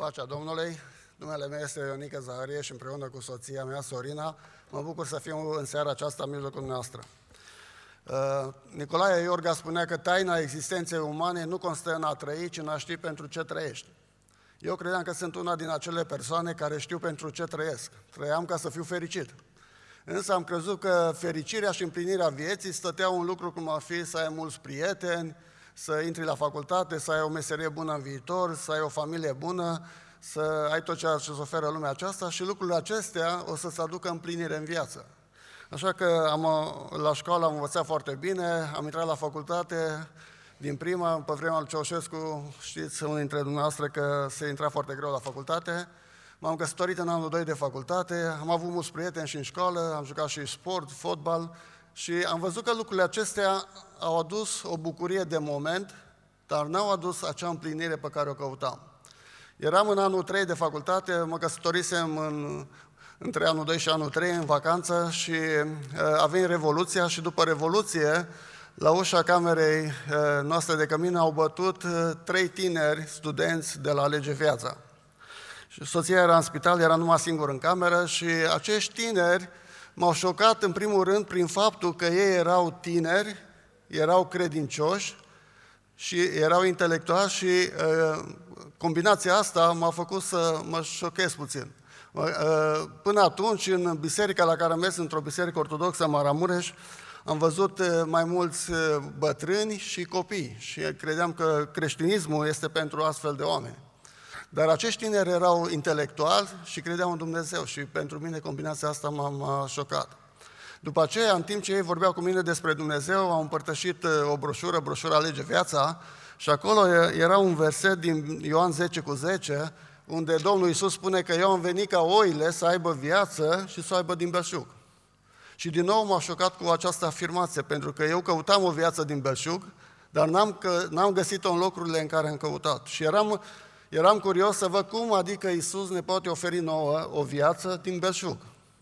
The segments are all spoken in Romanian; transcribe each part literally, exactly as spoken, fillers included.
Pacea Domnului, numele meu este Ionica Zaharie și împreună cu soția mea, Sorina, mă bucur să fiu în seara aceasta în mijlocul noastră. Uh, Nicolae Iorga spunea că taina existenței umane nu constă în a trăi, ci în a ști pentru ce trăiești. Eu credeam că sunt una din acele persoane care știu pentru ce trăiesc. Trăiam ca să fiu fericit. Însă am crezut că fericirea și împlinirea vieții stăteau un lucru cum ar fi să ai mulți prieteni, să intri la facultate, să ai o meserie bună în viitor, să ai o familie bună, să ai tot ceea ce îți oferă lumea aceasta și lucrurile acestea o să-ți aducă împlinire în viață. Așa că am, la școală am învățat foarte bine, am intrat la facultate din prima, pe vremea lui Ceaușescu, știți, unul dintre dumneavoastră că se intra foarte greu la facultate. M-am căsătorit în anul doi de facultate, am avut mulți prieteni și în școală, am jucat și sport, fotbal și am văzut că lucrurile acestea au adus o bucurie de moment, dar n-au adus acea împlinire pe care o căutam. Eram în anul trei de facultate, mă căsătorisem în, între anul doi și anul trei în vacanță și uh, a venit Revoluția și după Revoluție, la ușa camerei uh, noastre de cămin au bătut uh, trei tineri studenți de la Lege Viața. Și soția era în spital, era numai singur în cameră și acești tineri m-au șocat în primul rând prin faptul că ei erau tineri, erau credincioși și erau intelectuali și uh, combinația asta m-a făcut să mă șochez puțin. Uh, până atunci, în biserica la care am mers, într-o biserică ortodoxă, Maramureș, am văzut uh, mai mulți uh, bătrâni și copii și credeam că creștinismul este pentru astfel de oameni. Dar acești tineri erau intelectuali și credeau în Dumnezeu și pentru mine combinația asta m-a șocat. După aceea, în timp ce ei vorbeau cu mine despre Dumnezeu, am împărtășit o broșură, broșura Lege Viața, și acolo era un verset din Ioan zece cu zece, unde Domnul Iisus spune că eu am venit ca oile să aibă viață și să o aibă din belșug. Și din nou m-a șocat cu această afirmație, pentru că eu căutam o viață din belșug, dar n-am, că, n-am găsit-o în locurile în care am căutat. Și eram, eram curios să văd cum adică Iisus ne poate oferi nouă o viață din belșug.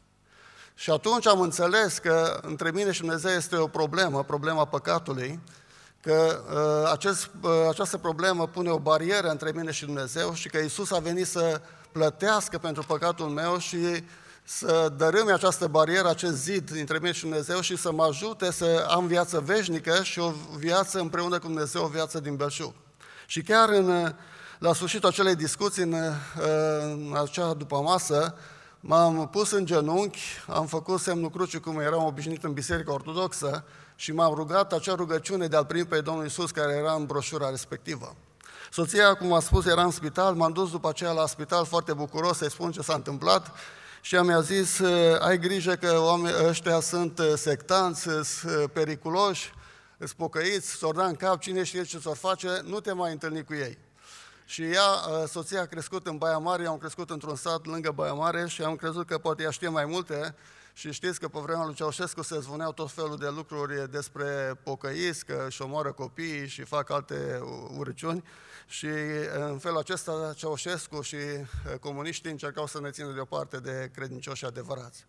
Și atunci am înțeles că între mine și Dumnezeu este o problemă, problema păcatului, că uh, acest, uh, această problemă pune o barieră între mine și Dumnezeu și că Iisus a venit să plătească pentru păcatul meu și să dărâme această barieră, acest zid dintre mine și Dumnezeu și să mă ajute să am viață veșnică și o viață împreună cu Dumnezeu, o viață din belșug. Și chiar în, la sfârșitul acelei discuții, în, în acea dupămasă, m-am pus în genunchi, am făcut semnul crucii cum eram obișnuit în biserica ortodoxă și m-am rugat acea rugăciune de a-L primi pe Domnul Iisus care era în broșura respectivă. Soția, cum am spus, era în spital, m-am dus după aceea la spital foarte bucuros să-i spun ce s-a întâmplat și ea mi-a zis, ai grijă că oamenii ăștia sunt sectanți, sunt periculoși, sunt pocăiți, s-or da în cap, cine știe ce s-or face, nu te mai întâlni cu ei. Și ea, soția a crescut în Baia Mare, am crescut într-un sat lângă Baia Mare și am crezut că poate ea știe mai multe și știți că pe vremea lui Ceaușescu se zvuneau tot felul de lucruri despre pocăiți, că își omoară copiii și fac alte urăciuni și în felul acesta Ceaușescu și comuniștii încercau să ne țină deoparte de credincioși adevărați.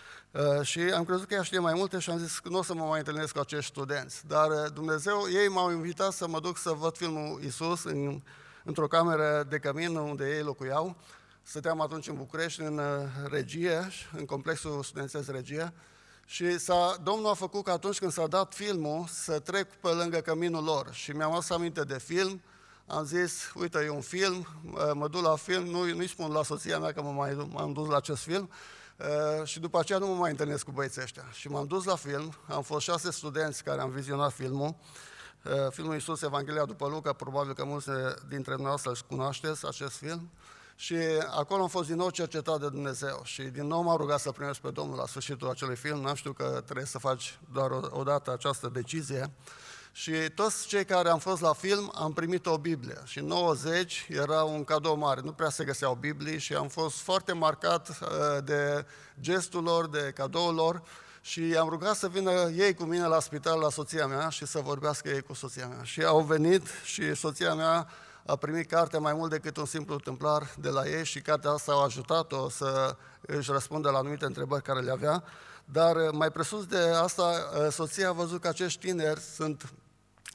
Și am crezut că ea știe mai multe și am zis că nu o să mă mai întâlnesc cu acești studenți. Dar Dumnezeu, ei m-au invitat să mă duc să văd filmul Iisus în într-o cameră de cămin unde ei locuiau. Stăteam atunci în București, în Regie, în complexul studențesc Regie, și s-a, Domnul a făcut că atunci când s-a dat filmul să trec pe lângă căminul lor și mi-am adus aminte de film, am zis, uite, e un film, mă duc la film, nu, nu-i spun la soția mea că mă mai, m-am dus la acest film și după aceea nu mă mai întâlnesc cu băieții ăștia. Și m-am dus la film, am fost șase studenți care am vizionat filmul, filmul Iisus, Evanghelia după Luca, probabil că mulți dintre dumneavoastră își cunoașteți acest film. Și acolo am fost din nou cercetat de Dumnezeu și din nou m-am rugat să primesc pe Domnul la sfârșitul acelui film. N-am știut că trebuie să faci doar o, o dată această decizie. Și toți cei care am fost la film am primit o Biblie și în nouăzeci era un cadou mare, nu prea se găseau Biblii și am fost foarte marcat de gestul lor, de cadoul lor. Și am rugat să vină ei cu mine la spital, la soția mea și să vorbească ei cu soția mea. Și au venit și soția mea a primit cartea mai mult decât un simplu templar de la ei și cartea asta a ajutat-o să își răspundă la anumite întrebări care le avea. Dar mai presus de asta, soția a văzut că acești tineri sunt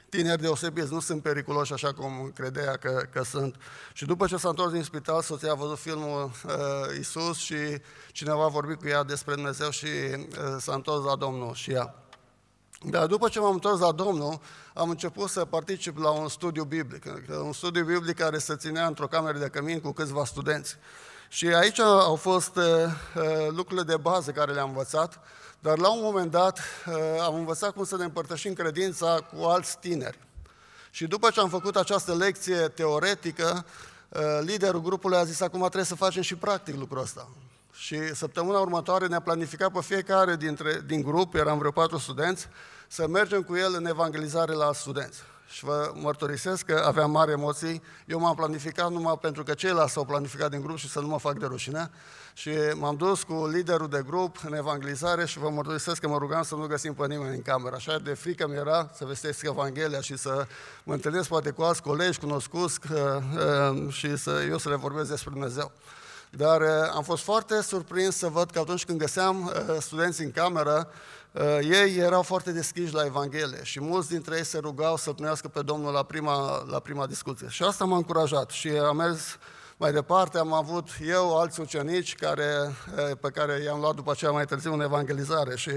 tineri deosebiți, nu sunt periculoși așa cum credea că, că sunt. Și după ce s-a întors din spital, soția a văzut filmul uh, Iisus și cineva a vorbit cu ea despre Dumnezeu și uh, s-a întors la Domnul și ea. Dar după ce m-am întors la Domnul, am început să particip la un studiu biblic, un studiu biblic care se ținea într-o cameră de cămin cu câțiva studenți. Și aici au fost uh, lucrurile de bază care le-am învățat, dar la un moment dat uh, am învățat cum să ne împărtășim credința cu alți tineri. Și după ce am făcut această lecție teoretică, uh, liderul grupului a zis, acum trebuie să facem și practic lucrul ăsta. Și săptămâna următoare ne-a planificat pe fiecare dintre, din grup, eram vreo patru studenți, să mergem cu el în evangelizare la studenți. Și vă mărturisesc că aveam mari emoții. Eu m-am planificat numai pentru că ceilalți s-au planificat din grup și să nu mă fac de rușine. Și m-am dus cu liderul de grup în evangelizare și vă mărturisesc că mă rugam să nu găsim pe nimeni în cameră. Așa de frică mi era să vestesc Evanghelia și să mă întâlnesc poate cu alți colegi cunoscuți și să eu să le vorbesc despre Dumnezeu. Dar am fost foarte surprins să văd că atunci când găseam studenții în cameră, ei erau foarte deschiși la Evanghelie și mulți dintre ei se rugau să primească pe Domnul la prima, la prima discuție. Și asta m-a încurajat și am mers mai departe, am avut eu alți ucenici care, pe care i-am luat după aceea mai târziu în evangelizare și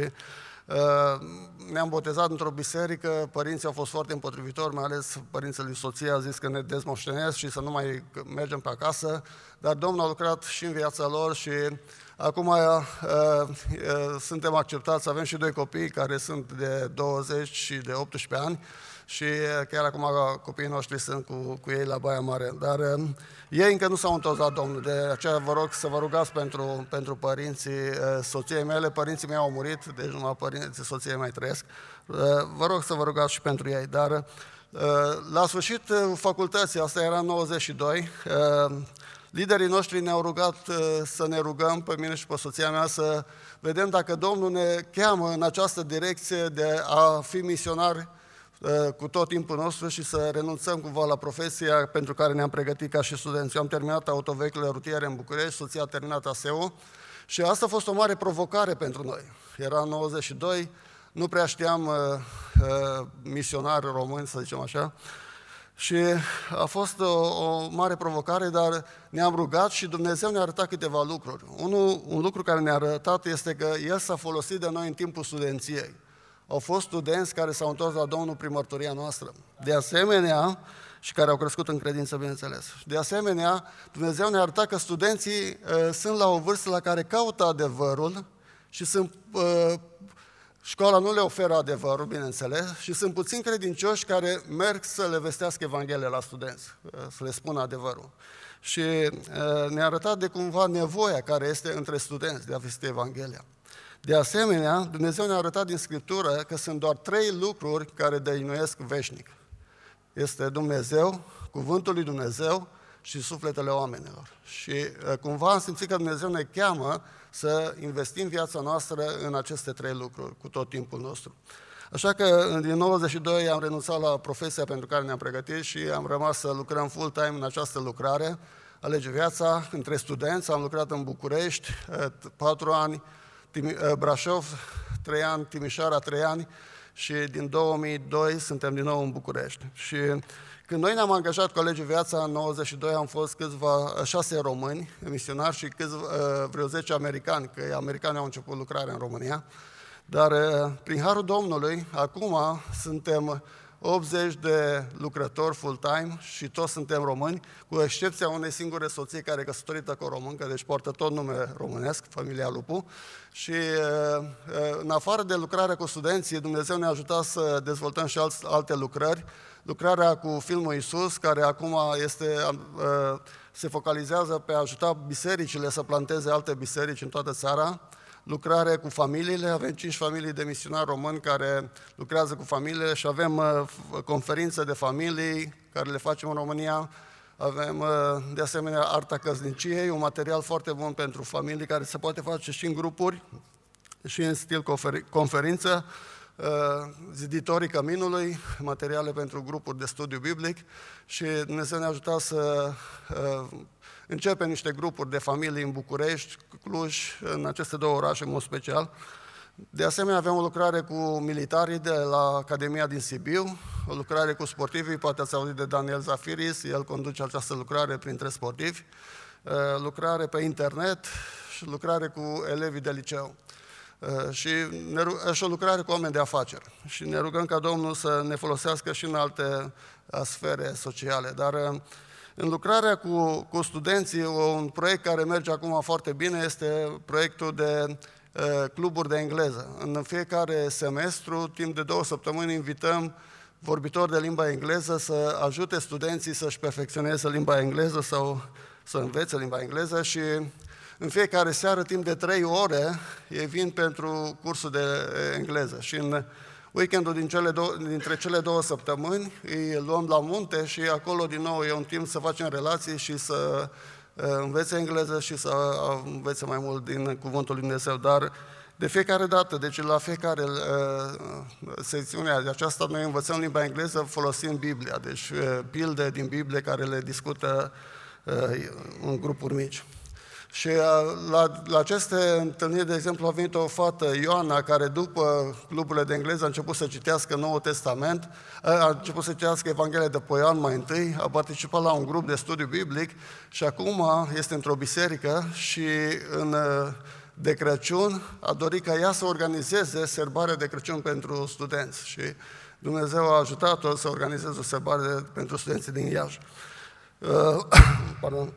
ne-am botezat într-o biserică, părinții au fost foarte împotrivitori, mai ales părinții lui soției a zis că ne dezmoștenesc și să nu mai mergem pe acasă, dar Domnul a lucrat și în viața lor și acum uh, uh, suntem acceptați, avem și doi copii care sunt de douăzeci și de optsprezece ani și chiar acum copiii noștri sunt cu, cu ei la Baia Mare, dar uh, ei încă nu s-au întors la Domnul, de aceea vă rog să vă rugați pentru, pentru părinții uh, soției mele, părinții mei au murit, deci numai părinții soției mai trăiesc, uh, vă rog să vă rugați și pentru ei, dar uh, la sfârșit uh, facultății, asta era în nouăzeci și doi, uh, liderii noștri ne-au rugat uh, să ne rugăm pe mine și pe soția mea să vedem dacă Domnul ne cheamă în această direcție de a fi misionari uh, cu tot timpul nostru și să renunțăm cumva la profesia pentru care ne-am pregătit ca și studenți. Eu am terminat autovehicule rutiere în București, soția a terminat A S E O și asta a fost o mare provocare pentru noi. Era în nouăzeci și doi, nu prea știam uh, uh, misionari români, să zicem așa, și a fost o, o mare provocare, dar ne-am rugat și Dumnezeu ne-a arătat câteva lucruri. Unul, un lucru care ne-a arătat este că El s-a folosit de noi în timpul studenției. Au fost studenți care s-au întors la Domnul prin mărturia noastră. De asemenea, și care au crescut în credință, bineînțeles. De asemenea, Dumnezeu ne-a arătat că studenții uh, sunt la o vârstă la care caută adevărul și sunt... Uh, Școala nu le oferă adevărul, bineînțeles, și sunt puțini credincioși care merg să le vestească Evanghelia la studenți, să le spună adevărul. Și ne-a arătat de cumva nevoia care este între studenți de a vesti Evanghelia. De asemenea, Dumnezeu ne-a arătat din Scriptură că sunt doar trei lucruri care dăinuiesc veșnic. Este Dumnezeu, Cuvântul lui Dumnezeu și sufletele oamenilor. Și cumva am simțit că Dumnezeu ne cheamă să investim viața noastră în aceste trei lucruri, cu tot timpul nostru. Așa că din nouăzeci și doi am renunțat la profesia pentru care ne-am pregătit și am rămas să lucrăm full-time în această lucrare, Alege Viața, între studenți, am lucrat în București, patru ani, Brașov, trei ani, Timișoara, trei ani și din două mii doi suntem din nou în București. Și când noi ne-am angajat cu Alege Viața, în nouăzeci și doi am fost câțiva, șase români, misionari și câțiva, vreo zece americani, că americanii au început lucrarea în România. Dar prin Harul Domnului, acum suntem optzeci de lucrători full-time și toți suntem români, cu excepția unei singure soții care e căsătorită cu o româncă, deci poartă tot nume românesc, familia Lupu. Și în afară de lucrarea cu studenții, Dumnezeu ne-a ajutat să dezvoltăm și alte lucrări. Lucrarea cu filmul Iisus, care acum este, se focalizează pe a ajuta bisericile să planteze alte biserici în toată țara. Lucrare cu familiile, avem cinci familii de misionari români care lucrează cu familiile și avem conferințe de familii care le facem în România. Avem de asemenea Arta Căsniciei, un material foarte bun pentru familii care se poate face și în grupuri și în stil conferință. Ziditorii Căminului, materiale pentru grupuri de studiu biblic și Dumnezeu ne-a ajutat să începem niște grupuri de familii în București, Cluj, în aceste două orașe în mod special De asemenea, avem o lucrare cu militarii de la Academia din Sibiu, o lucrare cu sportivii, poate ați auzit de Daniel Zafiris, el conduce această lucrare printre sportivi, lucrare pe internet și lucrare cu elevii de liceu. Și, ne, și o lucrare cu oameni de afaceri. Și ne rugăm ca Domnul să ne folosească și în alte sfere sociale. Dar în lucrarea cu, cu studenții, un proiect care merge acum foarte bine este proiectul de cluburi de engleză. În fiecare semestru, timp de două săptămâni, invităm vorbitori de limba engleză să ajute studenții să-și perfecționeze limba engleză sau să învețe limba engleză și în fiecare seară, timp de trei ore, ei vin pentru cursul de engleză. Și în weekendul din cele două, dintre cele două săptămâni îi luăm la munte și acolo din nou e un timp să facem relații și să învețe engleză și să învețe mai mult din Cuvântul Lui Dumnezeu. Dar de fiecare dată, deci la fiecare uh, secțiune de aceasta, noi învățăm limba engleză folosind Biblia, deci uh, pilde din Biblie care le discută uh, în grupuri mici. Și uh, la, la aceste întâlniri, de exemplu, a venit o fată, Ioana, care după cluburile de engleză a început să citească Noul Testament, a început să citească Evanghelia de pe Ioan mai întâi, a participat la un grup de studiu biblic și acum este într-o biserică și în de Crăciun a dorit ca ea să organizeze sărbarea de Crăciun pentru studenți și Dumnezeu a ajutat-o să organizeze o sărbare pentru studenții din Iași. Uh, pardon.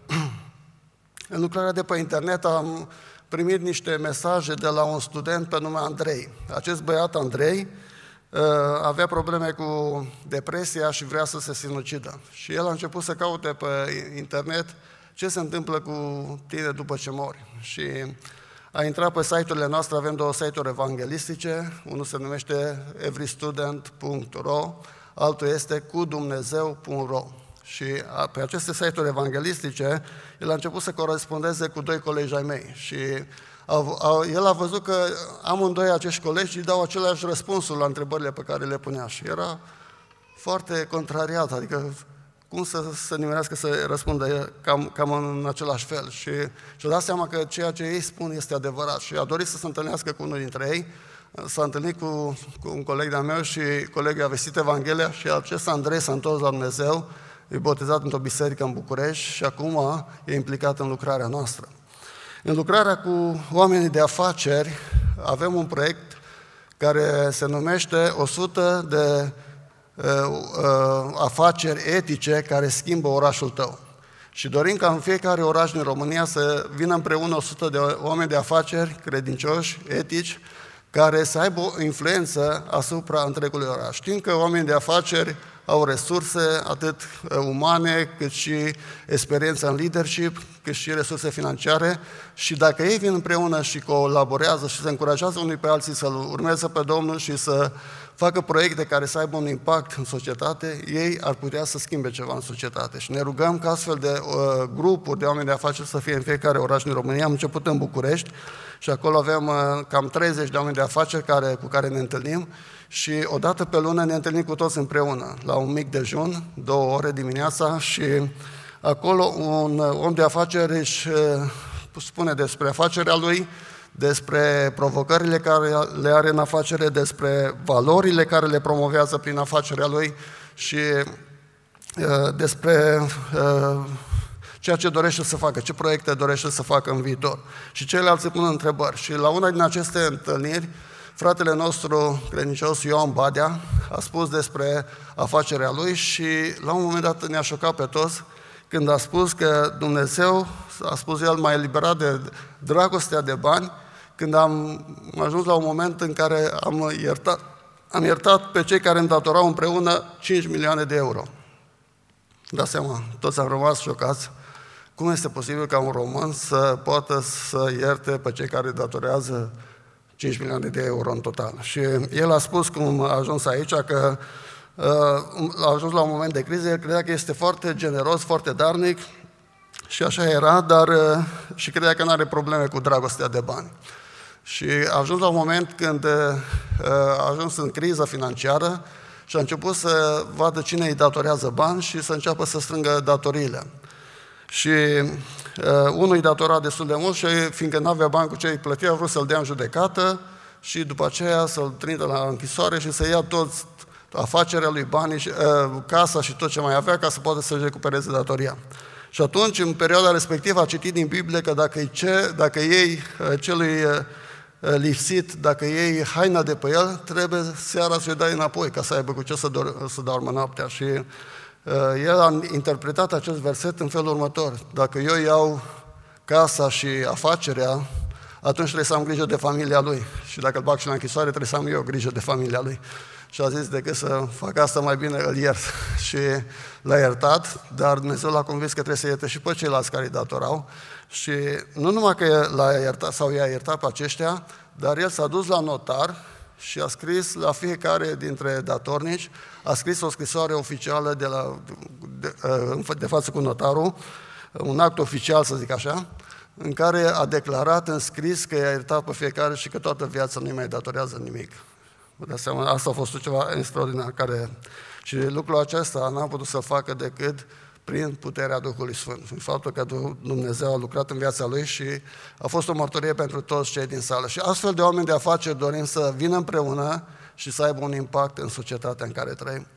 În lucrarea de pe internet am primit niște mesaje de la un student pe nume Andrei. Acest băiat, Andrei, avea probleme cu depresia și vrea să se sinucidă. Și el a început să caute pe internet ce se întâmplă cu tine după ce mori. Și a intrat pe site-urile noastre, avem două site-uri evanghelistice, unul se numește every student punct ro, altul este cu dumnezeu punct ro. Și pe aceste site-uri evanghelistice, el a început să corespondeze cu doi colegi ai mei și a, a, el a văzut că amândoi acești colegi îi dau aceleași răspunsuri la întrebările pe care le punea și era foarte contrariat, adică cum să se nimerească să răspundă cam, cam în același fel. Și și-a dat seama că ceea ce ei spun este adevărat și a dorit să se întâlnească cu unul dintre ei. S-a întâlnit cu, cu un coleg de-al meu și colegul a vestit Evanghelia și acest Andrei s-a întors la Dumnezeu, e botezat într-o biserică în București și acum e implicat în lucrarea noastră. În lucrarea cu oamenii de afaceri avem un proiect care se numește o sută de uh, uh, afaceri etice care schimbă orașul tău. Și dorim ca în fiecare oraș din România să vină împreună o sută de oameni de afaceri credincioși, etici, care să aibă o influență asupra întregului oraș. Știm că oamenii de afaceri au resurse atât umane, cât și experiență în leadership, cât și resurse financiare și dacă ei vin împreună și colaborează și se încurajează unii pe alții să-L urmeze pe Domnul și să facă proiecte care să aibă un impact în societate, ei ar putea să schimbe ceva în societate. Și ne rugăm ca astfel de uh, grupuri de oameni de afaceri să fie în fiecare oraș din România. Am început în București și acolo avem uh, cam treizeci de oameni de afaceri care, cu care ne întâlnim și o dată pe lună ne întâlnim cu toți împreună, la un mic dejun, două ore dimineața și acolo un om de afaceri își spune despre afacerea lui, despre provocările care le are în afacere, despre valorile care le promovează prin afacerea lui și uh, despre uh, ceea ce dorește să facă, ce proiecte dorește să facă în viitor. Și ceilalți pun întrebări. Și la una din aceste întâlniri, fratele nostru credincios Ioan Badea a spus despre afacerea lui și la un moment dat ne-a șocat pe toți când a spus că Dumnezeu, a spus el, m-a eliberat de dragostea de bani, când am ajuns la un moment în care am iertat, am iertat pe cei care îmi datorau împreună cinci milioane de euro. Dați seama, toți am rămas șocați. Cum este posibil ca un român să poată să ierte pe cei care datorează cinci milioane de euro în total? Și el a spus cum a ajuns aici, că a ajuns la un moment de criză, el credea că este foarte generos, foarte darnic și așa era, dar și credea că nu are probleme cu dragostea de bani. Și a ajuns la un moment când a ajuns în criză financiară și a început să vadă cine îi datorează bani și să înceapă să strângă datoriile. Și uh, unul îi datora destul de mult și fiindcă nu avea bani cu ce îi plătea, a vrut să-l dea în judecată și după aceea să-l trimită la închisoare și să ia toți afacerea lui, banii, și, uh, casa și tot ce mai avea ca să poată să-și recupereze datoria. Și atunci, în perioada respectivă, a citit din Biblie că dacă, îi ce, dacă iei uh, celui uh, lipsit, dacă iei haina de pe el, trebuie seara să-i dai înapoi, ca să aibă cu ce să, dor- să doarmă noaptea. Și uh, el a interpretat acest verset în felul următor. Dacă eu iau casa și afacerea, atunci trebuie să am grijă de familia lui. Și dacă îl bag și la închisoare, trebuie să am eu grijă de familia lui. Și a zis, decât să fac asta, mai bine îl iert. Și l-a iertat, dar Dumnezeu l-a convins că trebuie să ierte și pe ceilalți care îi datorau. Și nu numai că l-a iertat sau i-a iertat pe aceștia, dar el s-a dus la notar și a scris la fiecare dintre datornici, a scris o scrisoare oficială de, la, de, de față cu notarul, un act oficial, să zic așa, în care a declarat în scris că i-a iertat pe fiecare și că toată viața nu-i mai datorează nimic. Vă dați seama, asta a fost ceva extraordinar. Care... Și lucrul acesta n-am putut să-l facă decât prin puterea Duhului Sfânt. În faptul că Dumnezeu a lucrat în viața lui și a fost o mărturie pentru toți cei din sală. Și astfel de oameni de afaceri dorim să vină împreună și să aibă un impact în societatea în care trăim.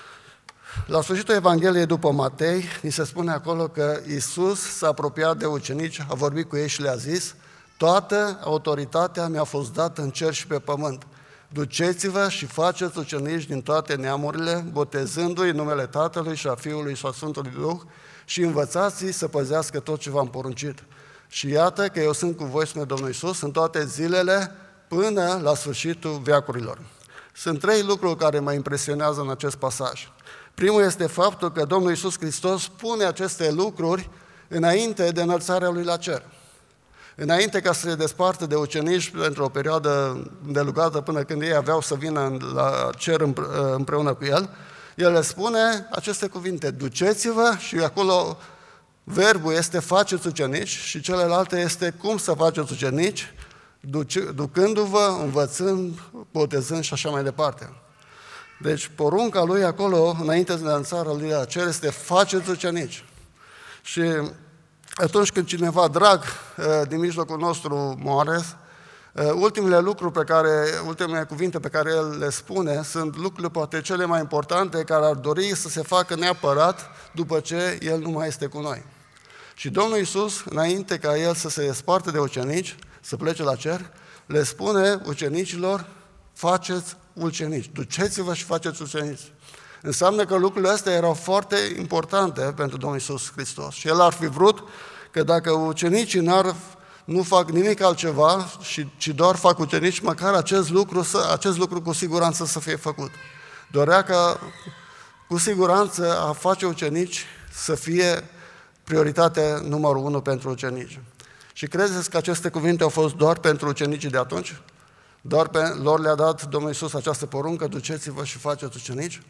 La sfârșitul Evangheliei după Matei, ni se spune acolo că Iisus s-a apropiat de ucenici, a vorbit cu ei și le-a zis: toată autoritatea mi-a fost dată în cer și pe pământ. Duceți-vă și faceți ucenici din toate neamurile, botezându-i în numele Tatălui și a Fiului și a Sfântului Duh și învățați-i să păzească tot ce v-am poruncit. Și iată că eu sunt cu voi, spune Domnul Iisus, în toate zilele până la sfârșitul veacurilor. Sunt trei lucruri care mă impresionează în acest pasaj. Primul este faptul că Domnul Iisus Hristos spune aceste lucruri înainte de înălțarea Lui la cer. Înainte ca să se despartă de ucenici pentru o perioadă îndelugată până când ei aveau să vină la cer împreună cu El, El le spune aceste cuvinte: duceți-vă, și acolo verbul este faceți ucenici și celelalte este cum să faceți ucenici, ducându-vă, învățând, botezând și așa mai departe. Deci porunca Lui acolo, înainte de înălțarea Lui la cer, este faceți ucenici. Și atunci când cineva drag din mijlocul nostru moare, ultimele lucruri pe care, ultimele cuvinte pe care el le spune sunt lucrurile poate cele mai importante care ar dori să se facă neapărat după ce el nu mai este cu noi. Și Domnul Iisus, înainte ca el să se desparte de ucenici, să plece la cer, le spune ucenicilor: faceți ucenici, duceți-vă și faceți ucenici. Înseamnă că lucrurile astea erau foarte importante pentru Domnul Iisus Hristos. Și El ar fi vrut că dacă ucenicii n-ar, nu fac nimic altceva, și, ci doar fac ucenici, măcar acest lucru, să, acest lucru cu siguranță să fie făcut. Dorea ca cu siguranță a face ucenici să fie prioritatea numărul unu pentru ucenici. Și credeți că aceste cuvinte au fost doar pentru ucenicii de atunci? Doar pe lor le-a dat Domnul Iisus această poruncă: duceți-vă și faceți ucenici?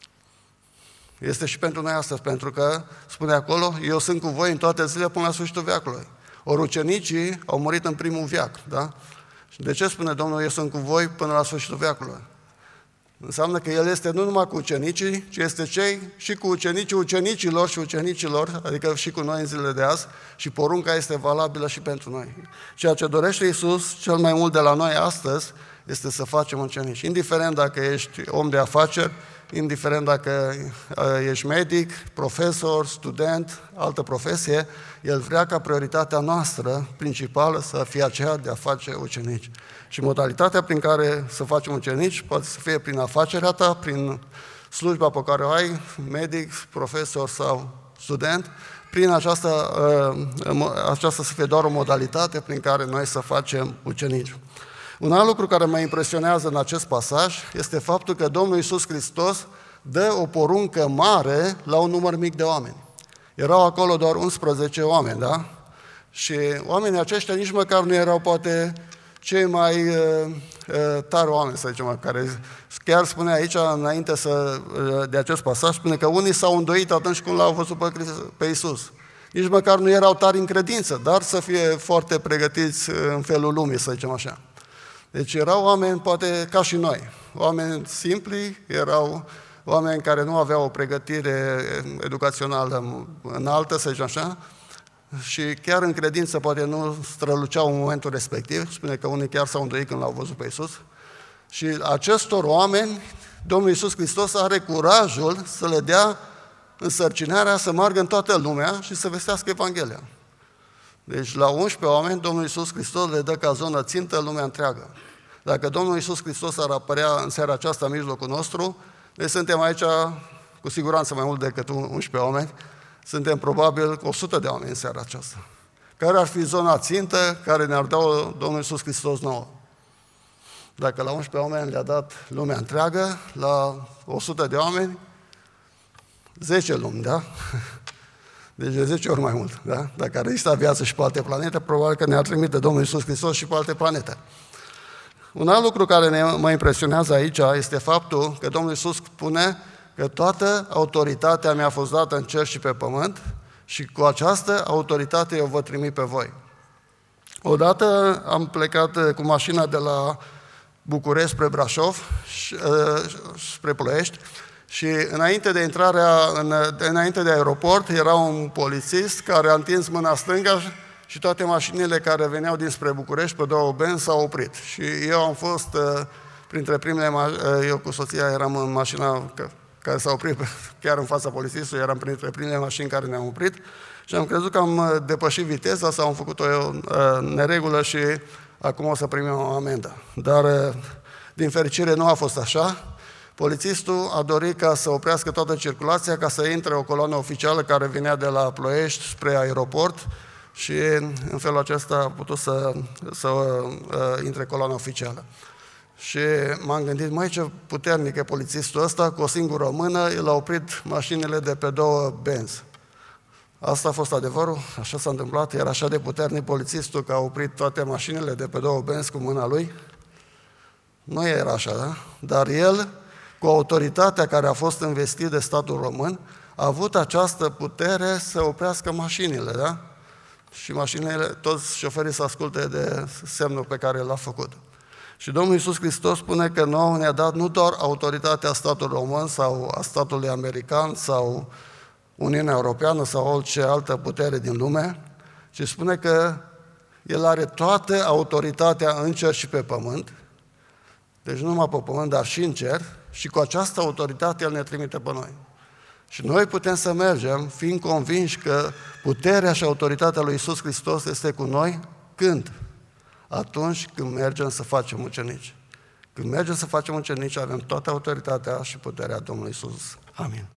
Este și pentru noi astăzi, pentru că spune acolo: eu sunt cu voi în toate zilele până la sfârșitul veacului. Ori ucenicii au murit în primul veac, da? Și de ce spune Domnul: eu sunt cu voi până la sfârșitul veacului? Înseamnă că El este nu numai cu ucenicii, ci este cei și cu ucenicii ucenicilor și ucenicilor, adică și cu noi în zilele de azi, și porunca este valabilă și pentru noi. Ceea ce dorește Iisus cel mai mult de la noi astăzi este să facem ucenici. Indiferent dacă ești om de afaceri, indiferent dacă ești medic, profesor, student, altă profesie, El vrea ca prioritatea noastră principală să fie aceea de a face ucenici. Și modalitatea prin care să facem ucenici poate să fie prin afacerea ta, prin slujba pe care o ai, medic, profesor sau student, prin aceasta, aceasta să fie doar o modalitate prin care noi să facem ucenici. Un alt lucru care mă impresionează în acest pasaj este faptul că Domnul Iisus Hristos dă o poruncă mare la un număr mic de oameni. Erau acolo doar unsprezece oameni, da? Și oamenii aceștia nici măcar nu erau poate cei mai uh, uh, tari oameni, să zicem, care chiar spune aici, înainte să, uh, de acest pasaj, spune că unii s-au îndoit atunci când l-au văzut pe, pe Iisus. Nici măcar nu erau tari în credință, dar să fie foarte pregătiți în felul lumii, să zicem așa. Deci erau oameni, poate ca și noi, oameni simpli, erau oameni care nu aveau o pregătire educațională înaltă, să zicem așa, și chiar în credință poate nu străluceau în momentul respectiv, spune că unii chiar s-au îndoit când l-au văzut pe Iisus. Și acestor oameni, Domnul Iisus Hristos are curajul să le dea însărcinarea să meargă în toată lumea și să vestească Evanghelia. Deci la unsprezece oameni, Domnul Iisus Hristos le dă ca zonă țintă lumea întreagă. Dacă Domnul Iisus Hristos ar apărea în seara aceasta în mijlocul nostru, noi suntem aici cu siguranță mai mult decât unsprezece oameni, suntem probabil cu o sută de oameni în seara aceasta. Care ar fi zona țintă care ne-ar da Domnul Iisus Hristos nouă? Dacă la unsprezece oameni le-a dat lumea întreagă, la o sută de oameni, zece lumi, da? Deci de zece ori mai mult, da? Dacă ar exista viață și pe alte planete, probabil că ne-ar trimite Domnul Iisus Hristos și pe alte planete. Un alt lucru care ne, mă impresionează aici este faptul că Domnul Iisus spune că toată autoritatea mi-a fost dată în cer și pe pământ și cu această autoritate eu vă trimit pe voi. Odată am plecat cu mașina de la București spre Brașov, spre Ploiești, și înainte de intrarea, în, înainte de aeroport, era un polițist care a întins mâna stângă și toate mașinile care veneau dinspre București pe două benzi s-au oprit. Și eu am fost printre primele, eu cu soția eram în mașina care s-a oprit chiar în fața polițistului, eram printre primele mașini care ne-am oprit și am crezut că am depășit viteza sau am făcut o neregulă și acum o să primim o amendă. Dar, din fericire, nu a fost așa. Polițistul a dorit ca să oprească toată circulația, ca să intre o coloană oficială care venea de la Ploiești spre aeroport și în felul acesta a putut să, să uh, intre coloana oficială. Și m-am gândit, măi, ce puternic e polițistul ăsta, cu o singură mână el a oprit mașinile de pe două benzi. Asta a fost adevărul, așa s-a întâmplat, era așa de puternic polițistul că a oprit toate mașinile de pe două benzi cu mâna lui. Nu era așa, da? Dar el, cu autoritatea care a fost investit de statul român, a avut această putere să oprească mașinile, da? Și mașinile, toți șoferii să asculte de semnul pe care l-a făcut. Și Domnul Iisus Hristos spune că nouă ne-a dat nu doar autoritatea statului român sau a statului american sau Uniunea Europeană sau orice altă putere din lume, ci spune că El are toată autoritatea în cer și pe pământ, deci nu numai pe pământ, dar și în cer, și cu această autoritate El ne trimite pe noi. Și noi putem să mergem fiind convinși că puterea și autoritatea lui Iisus Hristos este cu noi când? Atunci când mergem să facem ucenici. Când mergem să facem ucenici, avem toată autoritatea și puterea Domnului Iisus. Amin.